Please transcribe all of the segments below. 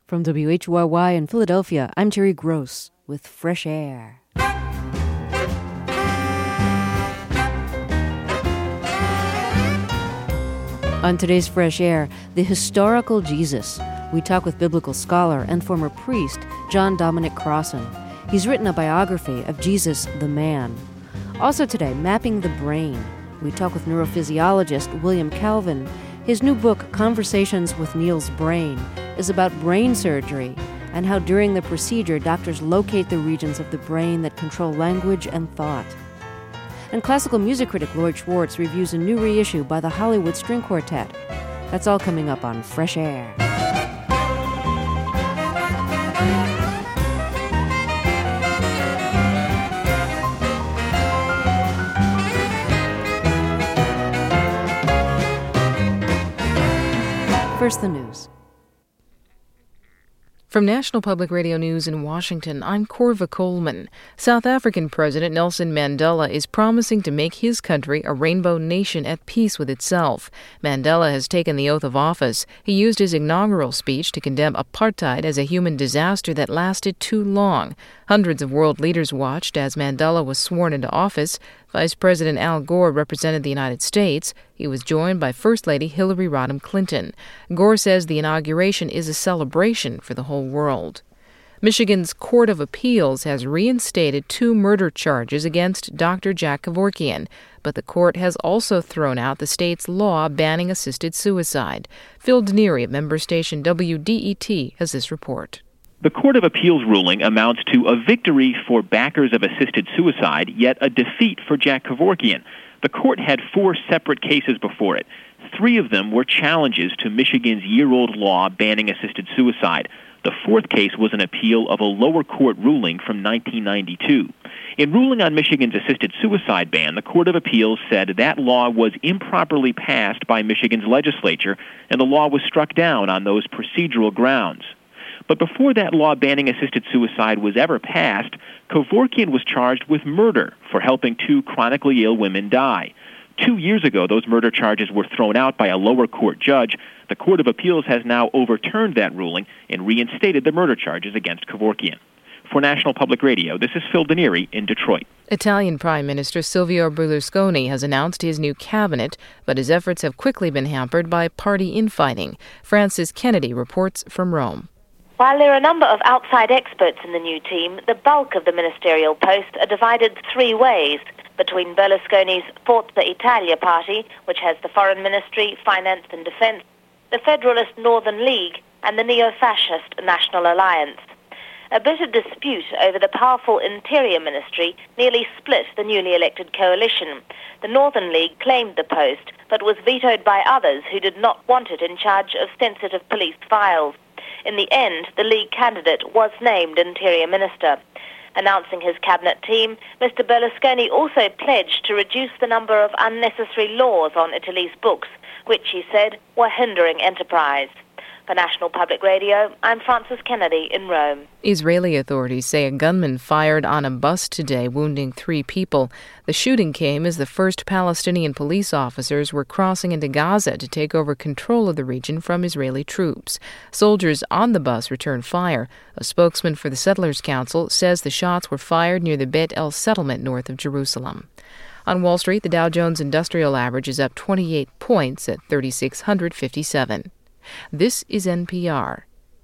From WHYY in Philadelphia, I'm Terry Gross with Fresh Air. On today's Fresh Air, the historical Jesus. We talk with biblical scholar and former priest John Dominic Crossan. He's written a biography of Jesus the man. Also today, Mapping the Brain. We talk with neurophysiologist William Calvin. His new book, Conversations with Neil's Brain, is about brain surgery and how during the procedure doctors locate the regions of the brain that control language and thought. And classical music critic Lloyd Schwartz reviews a new reissue by the Hollywood String Quartet. That's all coming up on Fresh Air. First, the news. From National Public Radio News in Washington, I'm Corva Coleman. South African President Nelson Mandela is promising to make his country a rainbow nation at peace with itself. Mandela has taken the oath of office. He used his inaugural speech to condemn apartheid as a human disaster that lasted too long. Hundreds of world leaders watched as Mandela was sworn into office. Vice President Al Gore represented the United States. He was joined by First Lady Hillary Rodham Clinton. Gore says the inauguration is a celebration for the whole world. Michigan's Court of Appeals has reinstated 2 murder charges against Dr. Jack Kevorkian, but the court has also thrown out the state's law banning assisted suicide. Phil Denieri of member station WDET has this report. The Court of Appeals ruling amounts to a victory for backers of assisted suicide, yet a defeat for Jack Kevorkian. The court had 4 separate cases before it. 3 of them were challenges to Michigan's year-old law banning assisted suicide. The 4th case was an appeal of a lower court ruling from 1992. In ruling on Michigan's assisted suicide ban, the Court of Appeals said that law was improperly passed by Michigan's legislature, and the law was struck down on those procedural grounds. But before that law banning assisted suicide was ever passed, Kevorkian was charged with murder for helping 2 chronically ill women die. 2 years ago, those murder charges were thrown out by a lower court judge. The Court of Appeals has now overturned that ruling and reinstated the murder charges against Kevorkian. For National Public Radio, this is Phil Denieri in Detroit. Italian Prime Minister Silvio Berlusconi has announced his new cabinet, but his efforts have quickly been hampered by party infighting. Francis Kennedy reports from Rome. While there are a number of outside experts in the new team, the bulk of the ministerial posts are divided 3 ways between Berlusconi's Forza Italia party, which has the Foreign Ministry, Finance and Defence, the Federalist Northern League, and the neo-fascist National Alliance. A bitter dispute over the powerful Interior Ministry nearly split the newly elected coalition. The Northern League claimed the post, but was vetoed by others who did not want it in charge of sensitive police files. In the end, the League candidate was named Interior Minister. Announcing his cabinet team, Mr. Berlusconi also pledged to reduce the number of unnecessary laws on Italy's books, which, he said, were hindering enterprise. For National Public Radio, I'm Francis Kennedy in Rome. Israeli authorities say a gunman fired on a bus today, wounding 3 people. The shooting came as the first Palestinian police officers were crossing into Gaza to take over control of the region from Israeli troops. Soldiers on the bus returned fire. A spokesman for the Settlers Council says the shots were fired near the Beit El settlement north of Jerusalem. On Wall Street, the Dow Jones Industrial Average is up 28 points at 3,657. This is NPR.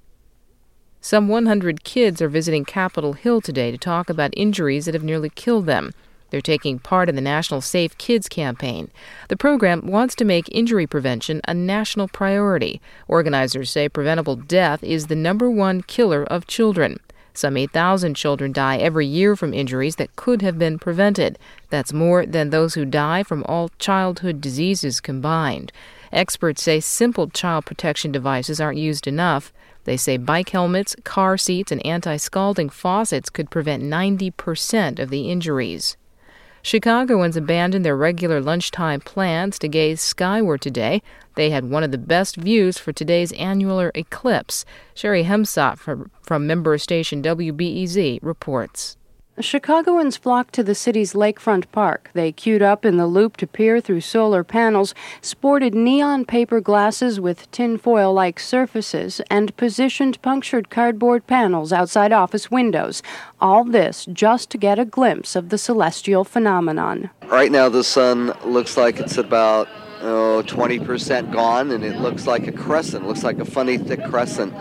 Some 100 kids are visiting Capitol Hill today to talk about injuries that have nearly killed them. They're taking part in the National Safe Kids campaign. The program wants to make injury prevention a national priority. Organizers say preventable death is the #1 killer of children. Some 8,000 children die every year from injuries that could have been prevented. That's more than those who die from all childhood diseases combined. Experts say simple child protection devices aren't used enough. They say bike helmets, car seats, and anti-scalding faucets could prevent 90% of the injuries. Chicagoans abandoned their regular lunchtime plans to gaze skyward today. They had one of the best views for today's annular eclipse. Sherry Hemsop from member station WBEZ reports. Chicagoans flocked to the city's lakefront park. They queued up in the loop to peer through solar panels, sported neon paper glasses with tinfoil-like surfaces, and positioned punctured cardboard panels outside office windows. All this just to get a glimpse of the celestial phenomenon. Right now the sun looks like it's about 20% gone, and it looks like a crescent. It looks like a funny thick crescent.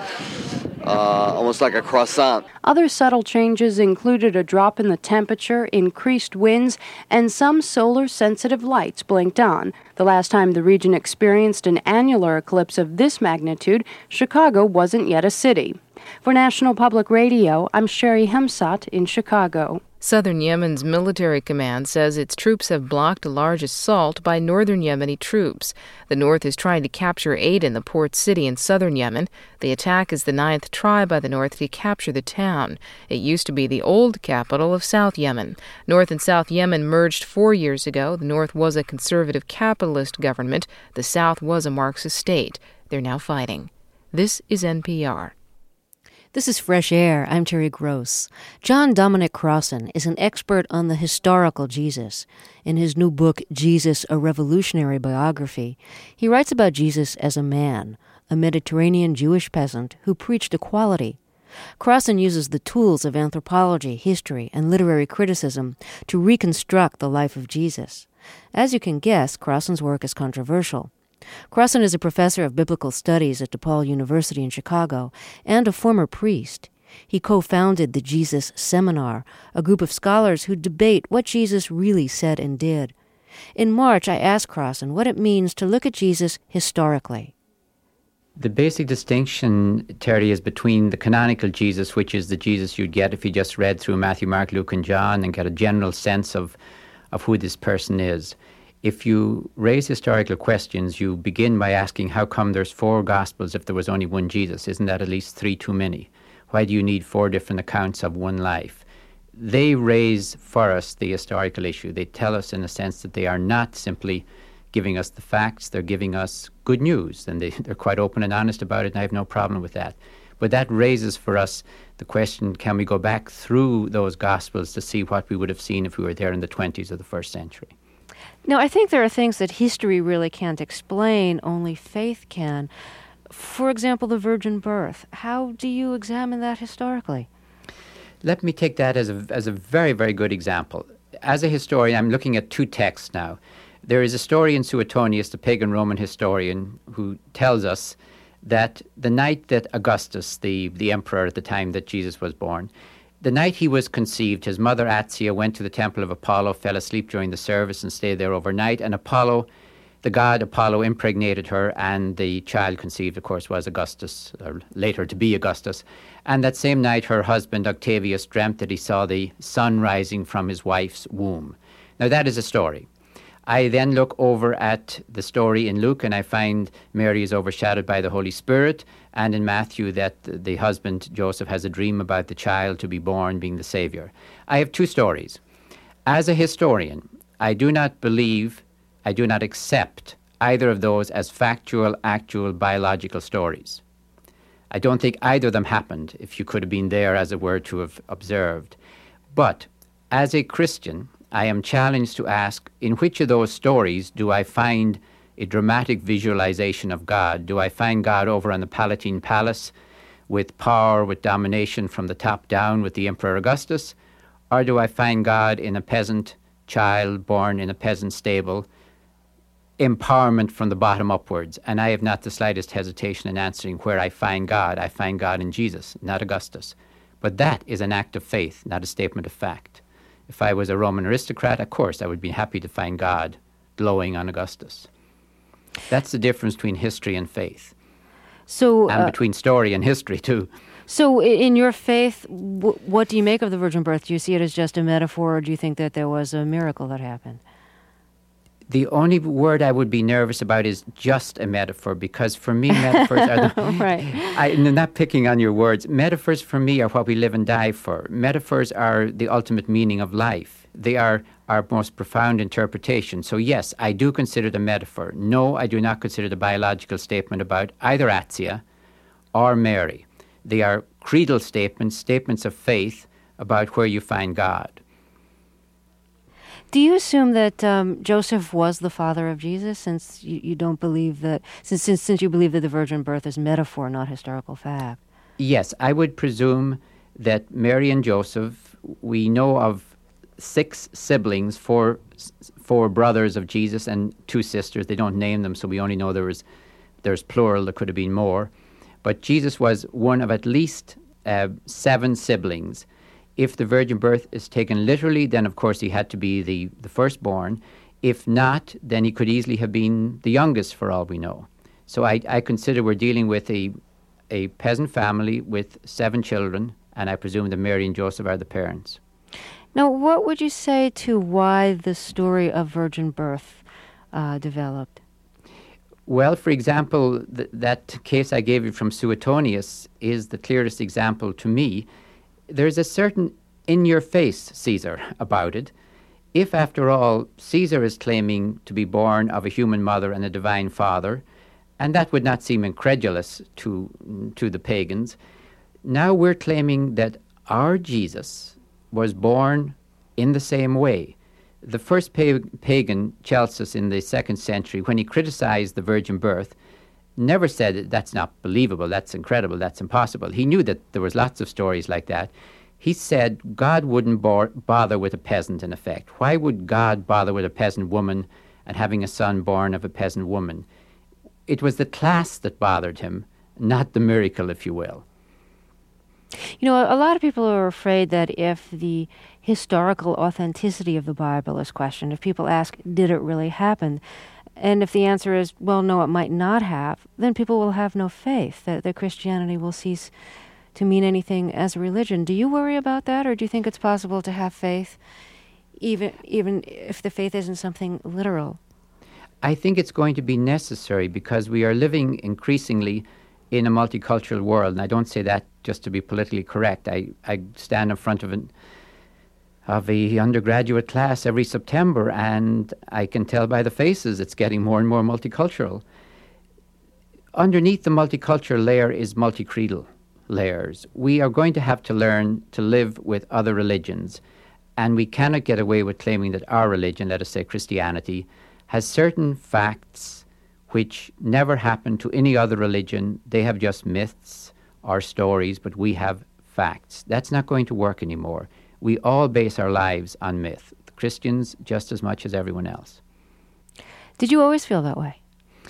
Almost like a croissant. Other subtle changes included a drop in the temperature, increased winds, and some solar-sensitive lights blinked on. The last time the region experienced an annular eclipse of this magnitude, Chicago wasn't yet a city. For National Public Radio, I'm Sherry Hemsat in Chicago. Southern Yemen's military command says its troops have blocked a large assault by northern Yemeni troops. The north is trying to capture Aden, the port city in southern Yemen. The attack is the 9th try by the north to capture the town. It used to be the old capital of South Yemen. North and South Yemen merged 4 years ago. The north was a conservative capitalist government. The south was a Marxist state. They're now fighting. This is NPR. This is Fresh Air. I'm Terry Gross. John Dominic Crossan is an expert on the historical Jesus. In his new book, Jesus, A Revolutionary Biography, he writes about Jesus as a man, a Mediterranean Jewish peasant who preached equality. Crossan uses the tools of anthropology, history, and literary criticism to reconstruct the life of Jesus. As you can guess, Crossan's work is controversial. Crossan is a professor of biblical studies at DePaul University in Chicago and a former priest. He co-founded the Jesus Seminar, a group of scholars who debate what Jesus really said and did. In March, I asked Crossan what it means to look at Jesus historically. The basic distinction, Terry, is between the canonical Jesus, which is the Jesus you'd get if you just read through Matthew, Mark, Luke, and John and get a general sense of who this person is. If you raise historical questions, you begin by asking, how come there's 4 Gospels if there was only one Jesus? Isn't that at least 3 too many? Why do you need 4 different accounts of one life? They raise for us the historical issue. They tell us, in a sense, that they are not simply giving us the facts, they're giving us good news, and they're quite open and honest about it, and I have no problem with that. But that raises for us the question, can we go back through those Gospels to see what we would have seen if we were there in the 20s of the first century? Now, I think there are things that history really can't explain, only faith can. For example, the virgin birth. How do you examine that historically? Let me take that as a very, very good example. As a historian, I'm looking at 2 texts now. There is a story in Suetonius, the pagan Roman historian, who tells us that the night that Augustus, the emperor at the time that Jesus was born, the night he was conceived, his mother Atia went to the temple of Apollo, fell asleep during the service and stayed there overnight, and Apollo, the god Apollo, impregnated her, and the child conceived, of course, was Augustus, or later to be Augustus. And that same night, her husband Octavius dreamt that he saw the sun rising from his wife's womb. Now, that is a story. I then look over at the story in Luke, and I find Mary is overshadowed by the Holy Spirit, and in Matthew that the husband, Joseph, has a dream about the child to be born being the Savior. I have 2 stories. As a historian, I do not accept either of those as factual, actual, biological stories. I don't think either of them happened, if you could have been there, as it were, to have observed. But as a Christian, I am challenged to ask, in which of those stories do I find a dramatic visualization of God? Do I find God over on the Palatine Palace with power, with domination from the top down with the Emperor Augustus? Or do I find God in a peasant child born in a peasant stable, empowerment from the bottom upwards? And I have not the slightest hesitation in answering where I find God. I find God in Jesus, not Augustus. But that is an act of faith, not a statement of fact. If I was a Roman aristocrat, of course, I would be happy to find God glowing on Augustus. That's the difference between history and faith. And between story and history, too. So in your faith, what do you make of the virgin birth? Do you see it as just a metaphor, or do you think that there was a miracle that happened? The only word I would be nervous about is just a metaphor, because for me, metaphors are the... Right. I'm not picking on your words. Metaphors for me are what we live and die for. Metaphors are the ultimate meaning of life. They are our most profound interpretation. So yes, I do consider it a metaphor. No, I do not consider it a biological statement about either Atia or Mary. They are creedal statements, statements of faith about where you find God. Do you assume that Joseph was the father of Jesus, since you don't believe that, since you believe that the virgin birth is metaphor, not historical fact? Yes, I would presume that Mary and Joseph, we know of 6 siblings, four brothers of Jesus and 2 sisters. They don't name them, so we only know there's plural. There could have been more. But Jesus was one of at least 7 siblings. If the virgin birth is taken literally, then of course he had to be the firstborn. If not, then he could easily have been the youngest for all we know. So I consider we're dealing with a peasant family with 7 children, and I presume that Mary and Joseph are the parents. Now, what would you say to why the story of virgin birth developed? Well, for example, that case I gave you from Suetonius is the clearest example to me. There's a certain in-your-face Caesar about it. If, after all, Caesar is claiming to be born of a human mother and a divine father, and that would not seem incredulous to the pagans, now we're claiming that our Jesus was born in the same way. The first pagan, Celsus, in the 2nd century, when he criticized the virgin birth, never said that's not believable, that's incredible, that's impossible. He knew that there was lots of stories like that. He said God wouldn't bother with a peasant, in effect. Why would God bother with a peasant woman and having a son born of a peasant woman? It was the class that bothered him, not the miracle, if you will. You know, a lot of people are afraid that if the historical authenticity of the Bible is questioned, if people ask, did it really happen? And if the answer is, well, no, it might not have, then people will have no faith, that Christianity will cease to mean anything as a religion. Do you worry about that, or do you think it's possible to have faith even if the faith isn't something literal? I think it's going to be necessary because we are living increasingly in a multicultural world, and I don't say that just to be politically correct. I stand in front of a undergraduate class every September, and I can tell by the faces it's getting more and more multicultural. Underneath the multicultural layer is multicreedal layers. We are going to have to learn to live with other religions, and we cannot get away with claiming that our religion, let us say Christianity, has certain facts which never happened to any other religion. They have just myths or stories, but we have facts. That's not going to work anymore. We all base our lives on myth, the Christians just as much as everyone else. Did you always feel that way?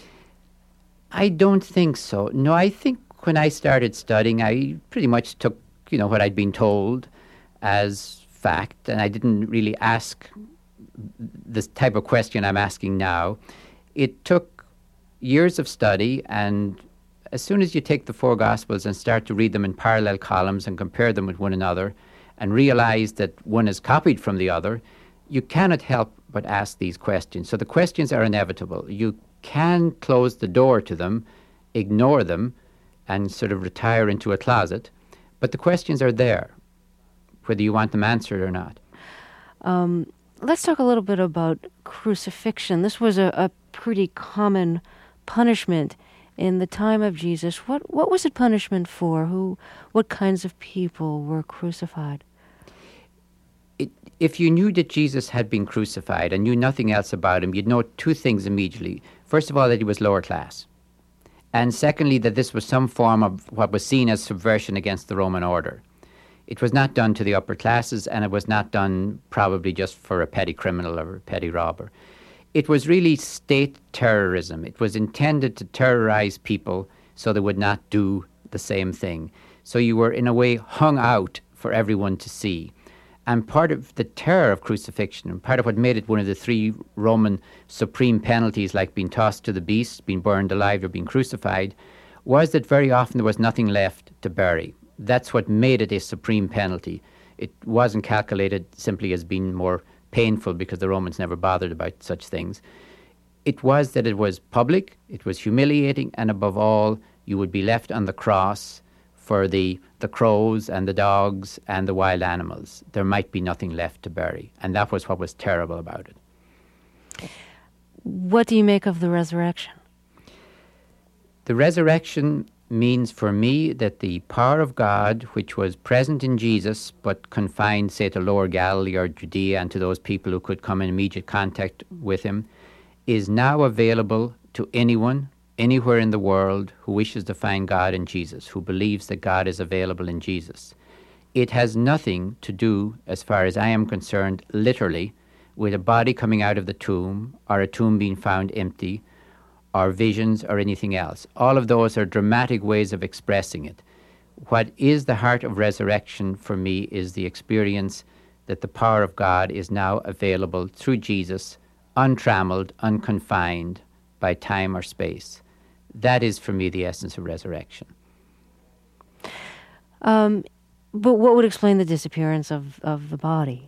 I don't think so. No, I think when I started studying, I pretty much took, what I'd been told as fact, and I didn't really ask this type of question I'm asking now. It took years of study, and as soon as you take the 4 Gospels and start to read them in parallel columns and compare them with one another and realize that one is copied from the other, you cannot help but ask these questions. So the questions are inevitable. You can close the door to them, ignore them, and sort of retire into a closet, but the questions are there, whether you want them answered or not. Let's talk a little bit about crucifixion. This was a pretty common punishment in the time of Jesus. What was it punishment for? What kinds of people were crucified? If you knew that Jesus had been crucified and knew nothing else about him, you'd know 2 things immediately. First of all, that he was lower class. And secondly, that this was some form of what was seen as subversion against the Roman order. It was not done to the upper classes, and it was not done probably just for a petty criminal or a petty robber. It was really state terrorism. It was intended to terrorize people so they would not do the same thing. So you were, in a way, hung out for everyone to see. And part of the terror of crucifixion, and part of what made it one of the 3 Roman supreme penalties, like being tossed to the beast, being burned alive, or being crucified, was that very often there was nothing left to bury. That's what made it a supreme penalty. It wasn't calculated simply as being more painful because the Romans never bothered about such things. It was that it was public, it was humiliating, and above all, you would be left on the cross for the crows and the dogs and the wild animals. There might be nothing left to bury, and that was what was terrible about it. What do you make of the resurrection? The resurrection means for me that the power of God, which was present in Jesus but confined, say, to Lower Galilee or Judea and to those people who could come in immediate contact with him, is now available to anyone, anywhere in the world who wishes to find God in Jesus, who believes that God is available in Jesus. It has nothing to do, as far as I am concerned, literally, with a body coming out of the tomb or a tomb being found empty or visions or anything else. All of those are dramatic ways of expressing it. What is the heart of resurrection for me is the experience that the power of God is now available through Jesus, untrammeled, unconfined by time or space. That is for me the essence of resurrection. But what would explain the disappearance of the body?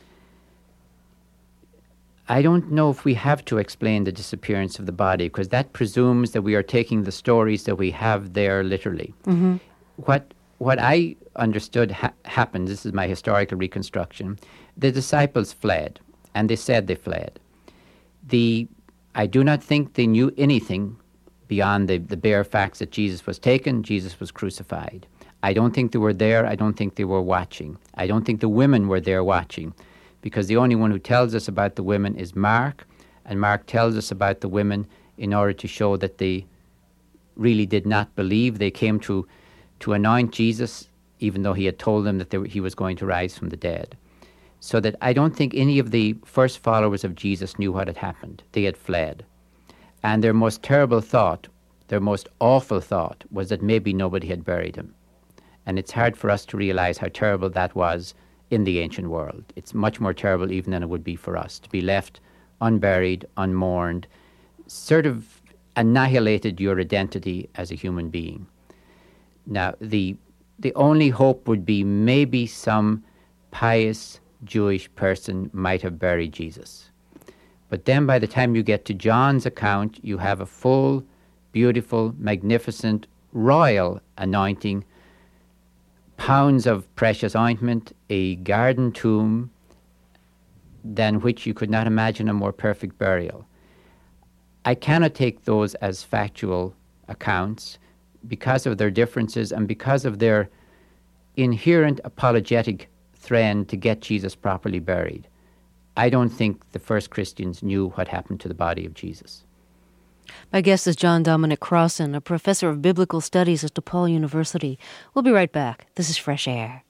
I don't know if we have to explain the disappearance of the body, because that presumes that we are taking the stories that we have there literally. Mm-hmm. What I understood happened, this is my historical reconstruction, the disciples fled, and they said they fled. I do not think they knew anything beyond the bare facts that Jesus was taken, Jesus was crucified. I don't think they were there, I don't think they were watching. I don't think the women were there watching, because the only one who tells us about the women is Mark, and Mark tells us about the women in order to show that they really did not believe. They came to anoint Jesus, even though he had told them that he was going to rise from the dead. So that I don't think any of the first followers of Jesus knew what had happened. They had fled. And their most terrible thought, their most awful thought, was that maybe nobody had buried him. And it's hard for us to realize how terrible that was in the ancient world. It's much more terrible even than it would be for us, to be left unburied, unmourned, sort of annihilated your identity as a human being. Now, the only hope would be maybe some pious Jewish person might have buried Jesus. But then by the time you get to John's account, you have a full, beautiful, magnificent, royal anointing, pounds of precious ointment, a garden tomb, than which you could not imagine a more perfect burial. I cannot take those as factual accounts because of their differences and because of their inherent apologetic trend to get Jesus properly buried. I don't think the first Christians knew what happened to the body of Jesus. My guest is John Dominic Crossan, a professor of biblical studies at DePaul University. We'll be right back. This is Fresh Air.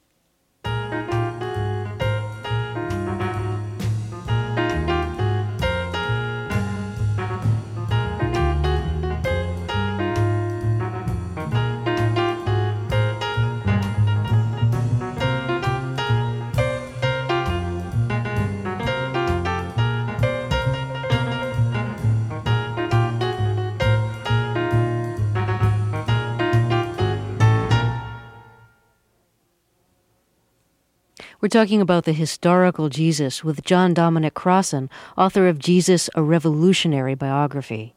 We're talking about the historical Jesus with John Dominic Crossan, author of Jesus, a Revolutionary Biography.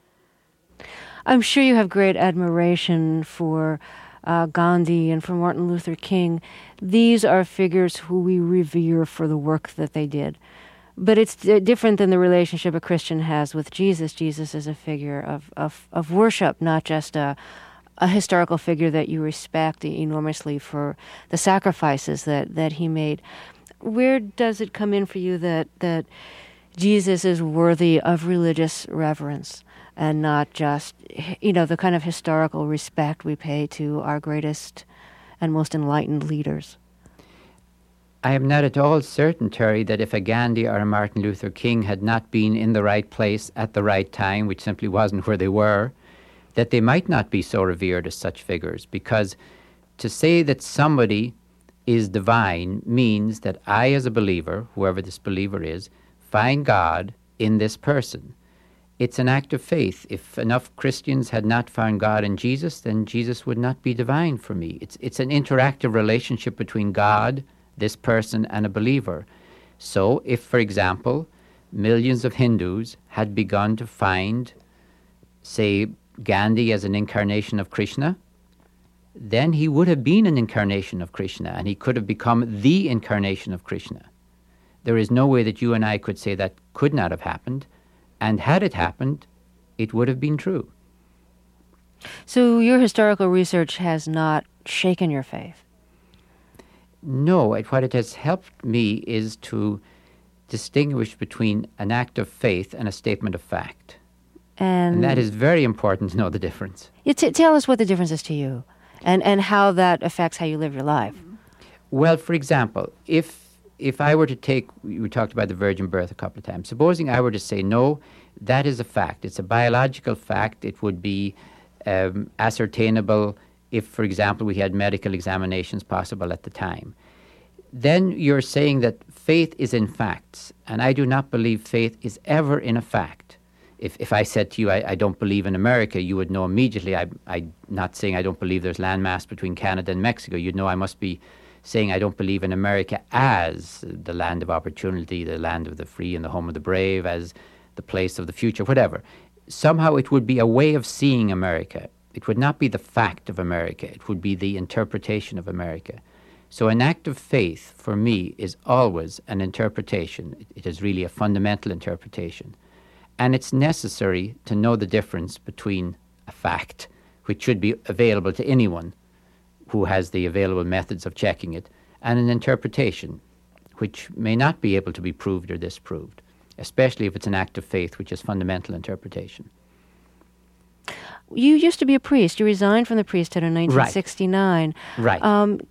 I'm sure you have great admiration for Gandhi and for Martin Luther King. These are figures who we revere for the work that they did. But it's different than the relationship a Christian has with Jesus. Jesus is a figure of worship, not just a historical figure that you respect enormously for the sacrifices that he made. Where does it come in for you that Jesus is worthy of religious reverence and not just, the kind of historical respect we pay to our greatest and most enlightened leaders? I am not at all certain, Terry, that if a Gandhi or a Martin Luther King had not been in the right place at the right time, which simply wasn't where they were, that they might not be so revered as such figures, because to say that somebody is divine means that I, as a believer, whoever this believer is, find God in this person. It's an act of faith. If enough Christians had not found God in Jesus, then Jesus would not be divine for me. It's an interactive relationship between God, this person, and a believer. So if, for example, millions of Hindus had begun to find, say, Gandhi as an incarnation of Krishna, then he would have been an incarnation of Krishna, and he could have become the incarnation of Krishna. There is no way that you and I could say that could not have happened, and had it happened, it would have been true. So your historical research has not shaken your faith? No, what it has helped me is to distinguish between an act of faith and a statement of fact. And that is very important to know the difference. Tell us what the difference is to you and how that affects how you live your life. Well, for example, if I were to take, we talked about the virgin birth a couple of times, supposing I were to say, no, that is a fact. It's a biological fact. It would be ascertainable if, for example, we had medical examinations possible at the time. Then you're saying that faith is in facts, and I do not believe faith is ever in a fact. If I said to you, I don't believe in America, you would know immediately I'm not saying I don't believe there's landmass between Canada and Mexico. You'd know I must be saying I don't believe in America as the land of opportunity, the land of the free and the home of the brave, as the place of the future, whatever. Somehow it would be a way of seeing America. It would not be the fact of America. It would be the interpretation of America. So an act of faith, for me, is always an interpretation. It is really a fundamental interpretation. And it's necessary to know the difference between a fact, which should be available to anyone who has the available methods of checking it, and an interpretation, which may not be able to be proved or disproved, especially if it's an act of faith, which is fundamental interpretation. You used to be a priest. You resigned from the priesthood in 1969. Right.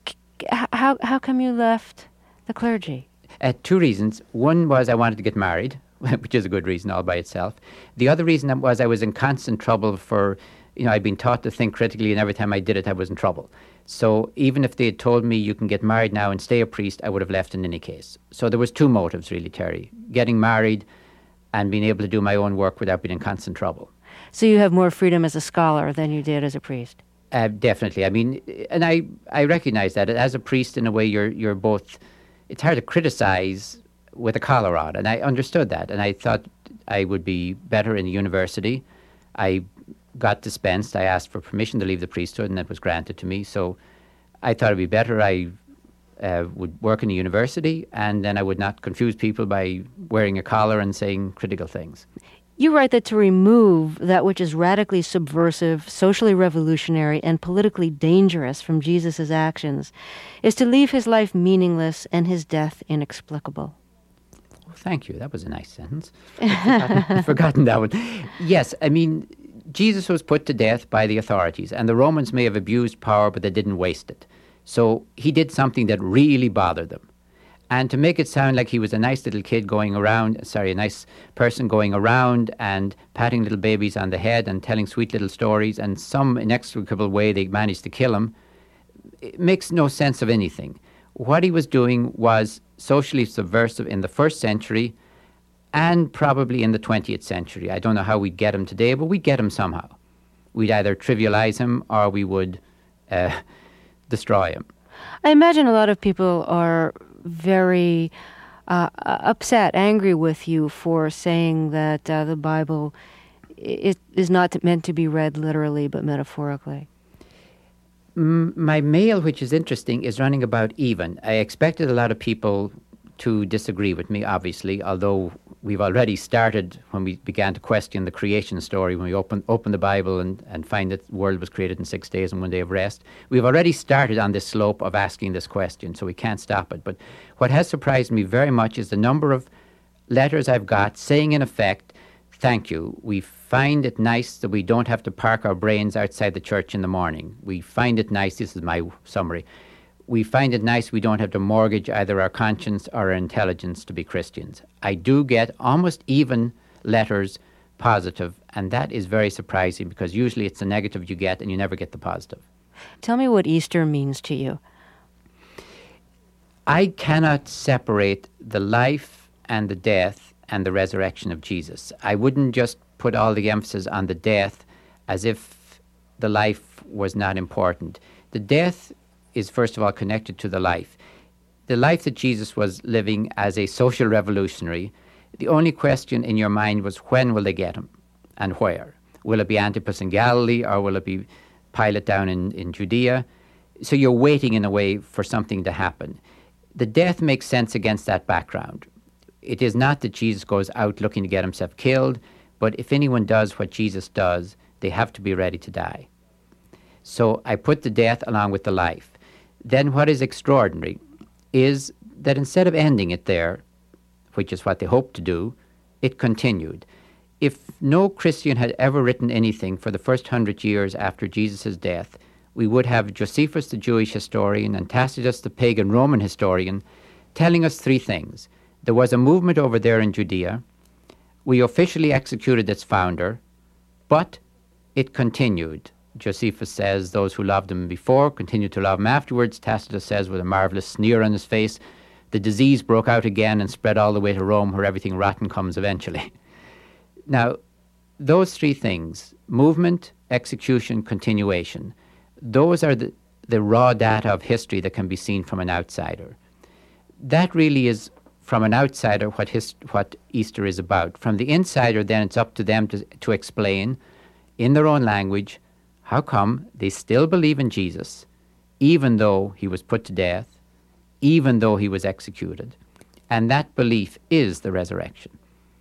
How come you left the clergy? Two reasons. One was I wanted to get married, which is a good reason all by itself. The other reason was I was in constant trouble for, I'd been taught to think critically, and every time I did it, I was in trouble. So even if they had told me you can get married now and stay a priest, I would have left in any case. So there was two motives, really, Terry. Getting married and being able to do my own work without being in constant trouble. So you have more freedom as a scholar than you did as a priest? Definitely. I mean, and I recognize that. As a priest, in a way, you're both... It's hard to criticize with a collar on, and I understood that. And I thought I would be better in the university. I got dispensed. I asked for permission to leave the priesthood, and that was granted to me. So I thought it would be better I would work in the university, and then I would not confuse people by wearing a collar and saying critical things. You write that to remove that which is radically subversive, socially revolutionary, and politically dangerous from Jesus' actions is to leave his life meaningless and his death inexplicable. Well, thank you. That was a nice sentence. I'd forgotten that one. Yes, I mean, Jesus was put to death by the authorities, and the Romans may have abused power, but they didn't waste it. So he did something that really bothered them. And to make it sound like he was a nice little kid a nice person going around and patting little babies on the head and telling sweet little stories, and some inexplicable way they managed to kill him, it makes no sense of anything. What he was doing was socially subversive in the first century and probably in the 20th century. I don't know how we'd get him today, but we'd get him somehow. We'd either trivialize him or we would destroy him. I imagine a lot of people are very upset, angry with you for saying that the Bible is not meant to be read literally but metaphorically. My mail, which is interesting, is running about even. I expected a lot of people to disagree with me, obviously, although we've already started when we began to question the creation story, when we open the Bible and find that the world was created in 6 days and 1 day of rest. We've already started on this slope of asking this question, so we can't stop it. But what has surprised me very much is the number of letters I've got saying, in effect, thank you. We find it nice that we don't have to park our brains outside the church in the morning. We find it nice, this is my summary, we find it nice we don't have to mortgage either our conscience or our intelligence to be Christians. I do get almost even letters positive, and that is very surprising because usually it's the negative you get and you never get the positive. Tell me what Easter means to you. I cannot separate the life and the death and the resurrection of Jesus. I wouldn't just put all the emphasis on the death as if the life was not important. The death is, first of all, connected to the life. The life that Jesus was living as a social revolutionary, the only question in your mind was, when will they get him and where? Will it be Antipas in Galilee or will it be Pilate down in Judea? So you're waiting in a way for something to happen. The death makes sense against that background. It is not that Jesus goes out looking to get himself killed, but if anyone does what Jesus does, they have to be ready to die. So I put the death along with the life. Then what is extraordinary is that instead of ending it there, which is what they hoped to do, it continued. If no Christian had ever written anything for the first 100 years after Jesus' death, we would have Josephus, the Jewish historian, and Tacitus, the pagan Roman historian, telling us three things. There was a movement over there in Judea. We officially executed its founder, but it continued. Josephus says those who loved him before continued to love him afterwards. Tacitus says with a marvelous sneer on his face, the disease broke out again and spread all the way to Rome, where everything rotten comes eventually. Now, those three things, movement, execution, continuation, those are the raw data of history that can be seen from an outsider. That really is, from an outsider, what Easter is about. From the insider, then, it's up to them to explain, in their own language, how come they still believe in Jesus, even though he was put to death, even though he was executed. And that belief is the resurrection.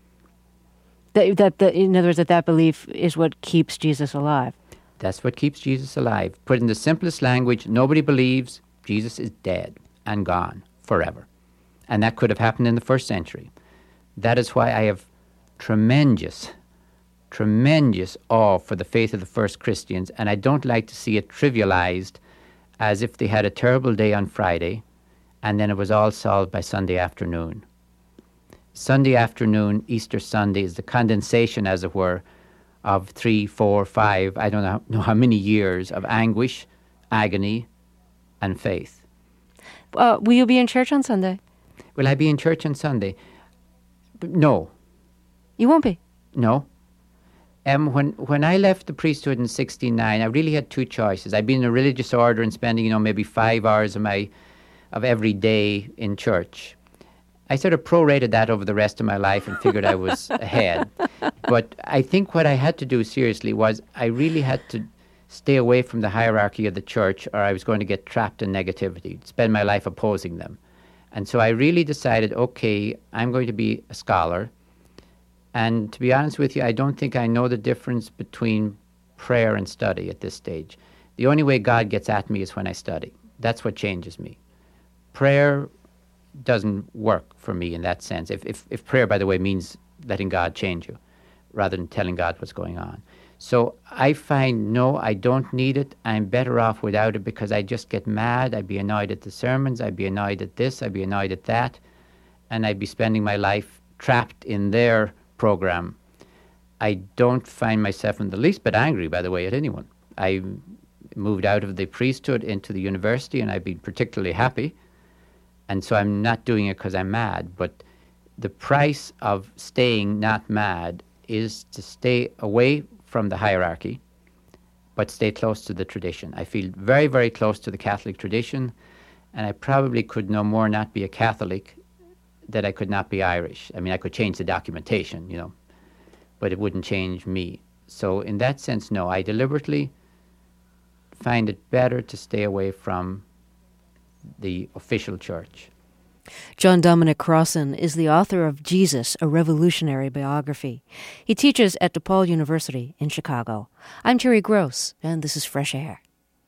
In other words, that belief is what keeps Jesus alive. That's what keeps Jesus alive. Put in the simplest language, nobody believes Jesus is dead and gone forever. And that could have happened in the first century. That is why I have tremendous awe for the faith of the first Christians, and I don't like to see it trivialized as if they had a terrible day on Friday and then it was all solved by Sunday afternoon. Sunday afternoon, Easter Sunday, is the condensation, as it were, of 3, 4, 5, I don't know how many years of anguish, agony, and faith. Will you be in church on Sunday? Will I be in church on Sunday? No. You won't be? No. When I left the priesthood in 1969, I really had two choices. I'd been in a religious order and spending, maybe 5 hours of every day in church. I sort of prorated that over the rest of my life and figured I was ahead. But I think what I had to do seriously was I really had to stay away from the hierarchy of the church, or I was going to get trapped in negativity, spend my life opposing them. And so I really decided, okay, I'm going to be a scholar. And to be honest with you, I don't think I know the difference between prayer and study at this stage. The only way God gets at me is when I study. That's what changes me. Prayer doesn't work for me in that sense. If prayer, by the way, means letting God change you rather than telling God what's going on. So I find, no, I don't need it. I'm better off without it because I just get mad. I'd be annoyed at the sermons. I'd be annoyed at this. I'd be annoyed at that. And I'd be spending my life trapped in their program. I don't find myself in the least bit angry, by the way, at anyone. I moved out of the priesthood into the university, and I've been particularly happy. And so I'm not doing it because I'm mad. But the price of staying not mad is to stay away from the hierarchy, but stay close to the tradition. I feel very, very close to the Catholic tradition, and I probably could no more not be a Catholic that I could not be Irish. I mean, I could change the documentation, but it wouldn't change me. So in that sense, no, I deliberately find it better to stay away from the official church. John Dominic Crossan is the author of Jesus, A Revolutionary Biography. He teaches at DePaul University in Chicago. I'm Terry Gross, and this is Fresh Air.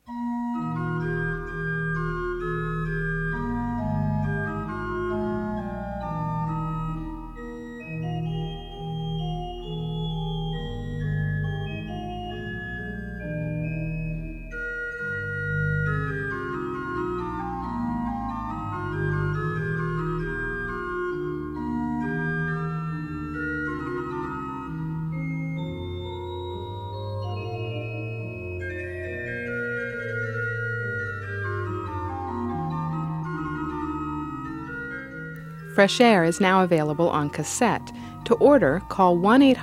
Fresh Air is now available on cassette. To order, call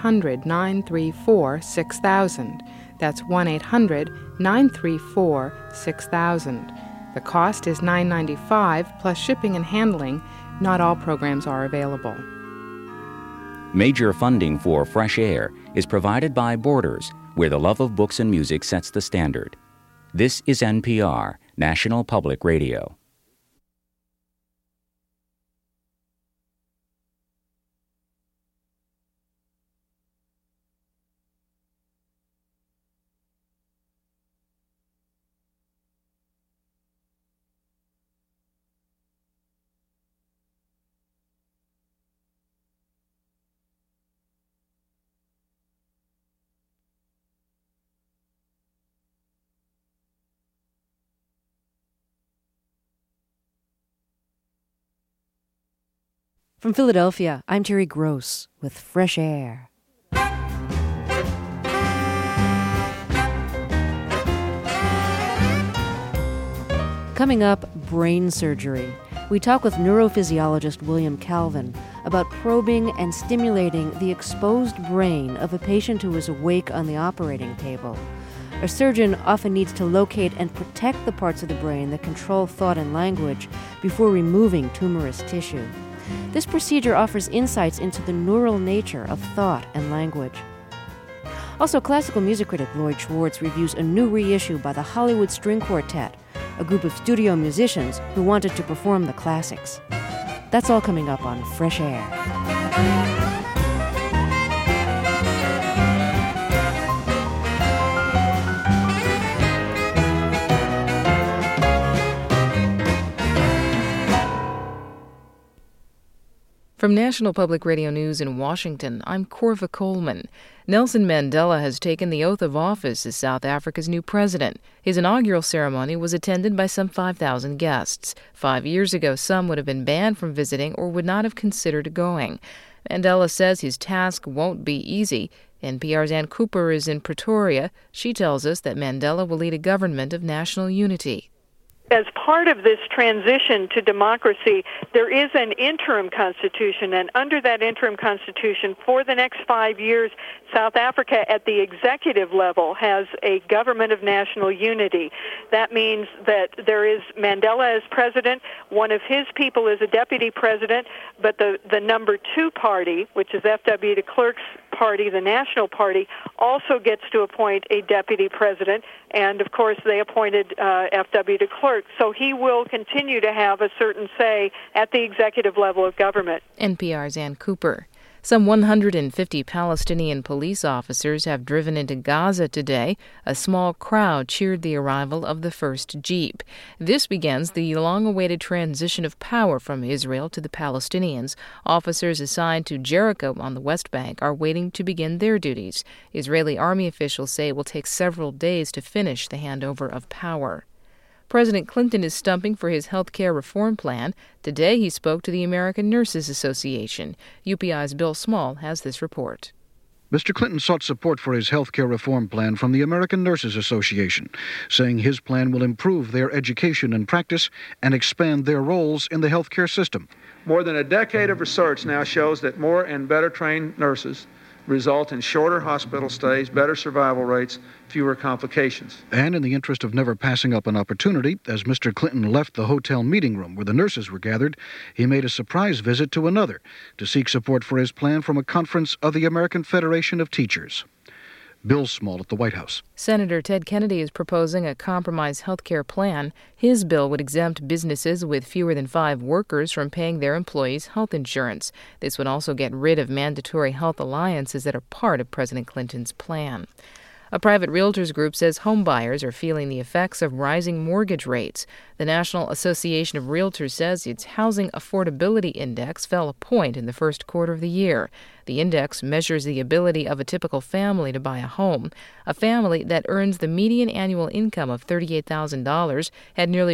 1-800-934-6000. That's 1-800-934-6000. The cost is $9.95 plus shipping and handling. Not all programs are available. Major funding for Fresh Air is provided by Borders, where the love of books and music sets the standard. This is NPR, National Public Radio. From Philadelphia, I'm Terry Gross with Fresh Air. Coming up, brain surgery. We talk with neurophysiologist William Calvin about probing and stimulating the exposed brain of a patient who is awake on the operating table. A surgeon often needs to locate and protect the parts of the brain that control thought and language before removing tumorous tissue. This procedure offers insights into the neural nature of thought and language. Also, classical music critic Lloyd Schwartz reviews a new reissue by the Hollywood String Quartet, a group of studio musicians who wanted to perform the classics. That's all coming up on Fresh Air. From National Public Radio News in Washington, I'm Corva Coleman. Nelson Mandela has taken the oath of office as South Africa's new president. His inaugural ceremony was attended by some 5,000 guests. 5 years ago, some would have been banned from visiting or would not have considered going. Mandela says his task won't be easy. NPR's Ann Cooper is in Pretoria. She tells us that Mandela will lead a government of national unity. As part of this transition to democracy, there is an interim constitution, and under that interim constitution, for the next 5 years, South Africa at the executive level has a government of national unity. That means that there is Mandela as president, one of his people is a deputy president, but the number 2 party, which is F.W. de Klerk's party, the National Party, also gets to appoint a deputy president, and of course they appointed F.W. de Klerk. So he will continue to have a certain say at the executive level of government. NPR's Ann Cooper. Some 150 Palestinian police officers have driven into Gaza today. A small crowd cheered the arrival of the first jeep. This begins the long-awaited transition of power from Israel to the Palestinians. Officers assigned to Jericho on the West Bank are waiting to begin their duties. Israeli army officials say it will take several days to finish the handover of power. President Clinton is stumping for his health care reform plan. Today he spoke to the American Nurses Association. UPI's Bill Small has this report. Mr. Clinton sought support for his health care reform plan from the American Nurses Association, saying his plan will improve their education and practice and expand their roles in the health care system. More than a decade of research now shows that more and better trained nurses result in shorter hospital stays, better survival rates, fewer complications. And in the interest of never passing up an opportunity, as Mr. Clinton left the hotel meeting room where the nurses were gathered, he made a surprise visit to another to seek support for his plan from a conference of the American Federation of Teachers. Bill Small at the White House. Senator Ted Kennedy is proposing a compromise health care plan. His bill would exempt businesses with fewer than 5 workers from paying their employees health insurance. This would also get rid of mandatory health alliances that are part of President Clinton's plan. A private realtors group says homebuyers are feeling the effects of rising mortgage rates. The National Association of Realtors says its Housing Affordability Index fell a point in the first quarter of the year. The index measures the ability of a typical family to buy a home. A family that earns the median annual income of $38,000 had nearly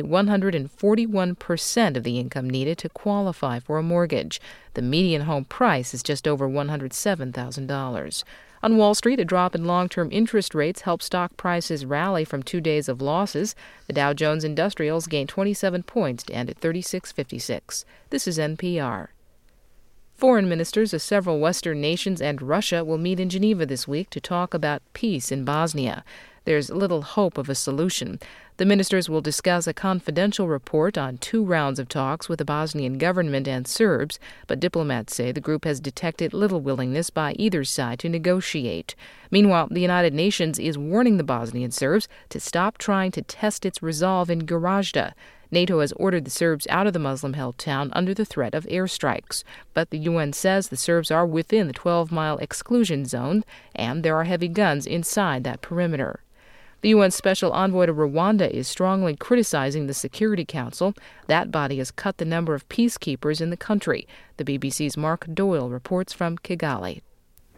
141% of the income needed to qualify for a mortgage. The median home price is just over $107,000. On Wall Street, a drop in long-term interest rates helped stock prices rally from 2 days of losses. The Dow Jones Industrials gained 27 points to end at 36.56. This is NPR. Foreign ministers of several Western nations and Russia will meet in Geneva this week to talk about peace in Bosnia. There's little hope of a solution. The ministers will discuss a confidential report on 2 rounds of talks with the Bosnian government and Serbs, but diplomats say the group has detected little willingness by either side to negotiate. Meanwhile, the United Nations is warning the Bosnian Serbs to stop trying to test its resolve in Gorazda. NATO has ordered the Serbs out of the Muslim-held town under the threat of airstrikes. But the UN says the Serbs are within the 12-mile exclusion zone, and there are heavy guns inside that perimeter. The UN Special Envoy to Rwanda is strongly criticizing the Security Council. That body has cut the number of peacekeepers in the country. The BBC's Mark Doyle reports from Kigali.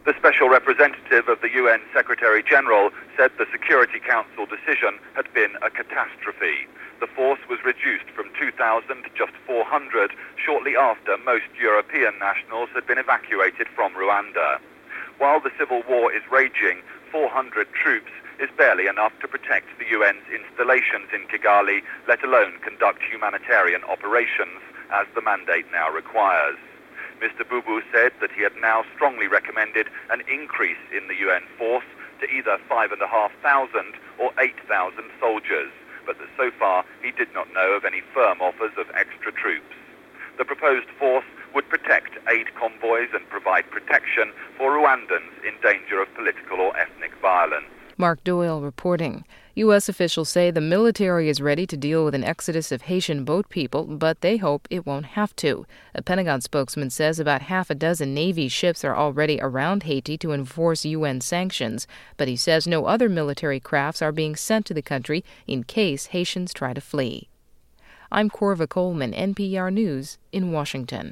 The special representative of the UN Secretary General said the Security Council decision had been a catastrophe. The force was reduced from 2,000 to just 400 shortly after most European nationals had been evacuated from Rwanda. While the civil war is raging, 400 troops is barely enough to protect the UN's installations in Kigali, let alone conduct humanitarian operations, as the mandate now requires. Mr. Bubu said that he had now strongly recommended an increase in the UN force to either 5,500 or 8,000 soldiers, but that so far he did not know of any firm offers of extra troops. The proposed force would protect aid convoys and provide protection for Rwandans in danger of political or ethnic violence. Mark Doyle reporting. U.S. officials say the military is ready to deal with an exodus of Haitian boat people, but they hope it won't have to. A Pentagon spokesman says about half a dozen Navy ships are already around Haiti to enforce UN sanctions, but he says no other military crafts are being sent to the country in case Haitians try to flee. I'm Corva Coleman, NPR News in Washington.